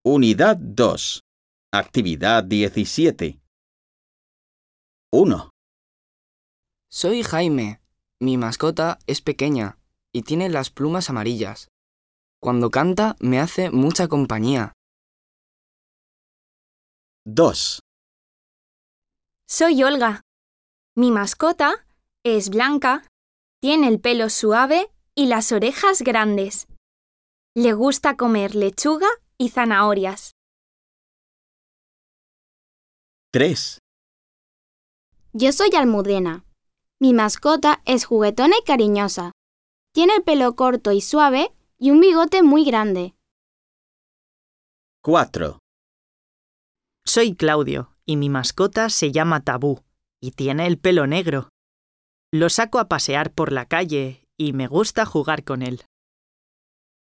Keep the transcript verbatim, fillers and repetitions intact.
Unidad dos. Actividad diecisiete. uno. Soy Jaime. Mi mascota es pequeña y tiene las plumas amarillas. Cuando canta me hace mucha compañía. dos. Soy Olga. Mi mascota es blanca, tiene el pelo suave y las orejas grandes. Le gusta comer lechuga y zanahorias. tres. Yo soy Almudena. Mi mascota es juguetona y cariñosa. Tiene el pelo corto y suave y un bigote muy grande. cuatro. Soy Claudio y mi mascota se llama Tabú y tiene el pelo negro. Lo saco a pasear por la calle y me gusta jugar con él.